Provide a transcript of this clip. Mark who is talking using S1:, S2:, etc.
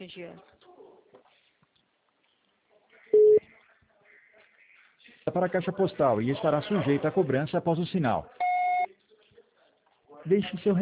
S1: Jean.
S2: Para a caixa postal e estará sujeita a cobrança após o sinal. Deixe seu